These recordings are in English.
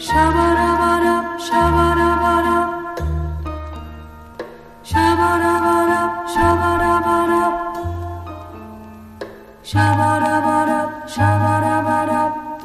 shabba-dabba-da, shabba-dabba-da, shabba-dabba-da, shabba-dabba-da, shabba-dabba-da, shabba-dabba-da.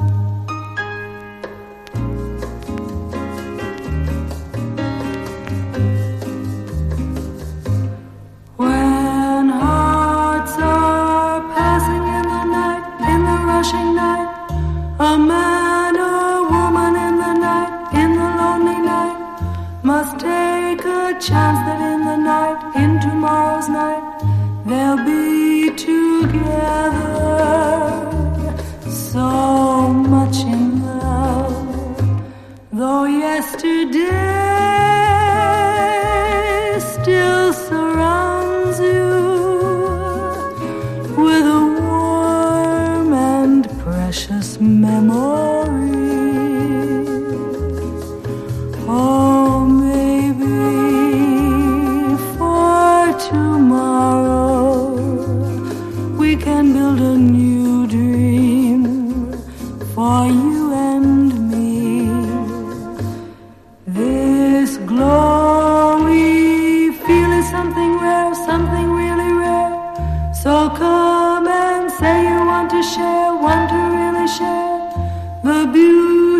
When hearts are passing in the night, in the rushing night, a man or woman in the night, in the lonely night, must take a chance that in the night, in tomorrow's night, they'll be together, so much in love. Though yesterday still surrounds you with a warm and precious memory. Oh, maybe for tomorrow we can build a new dream for you and me. This glow we feel is something rare, something really rare. So come and say you want to share, want to really share the beauty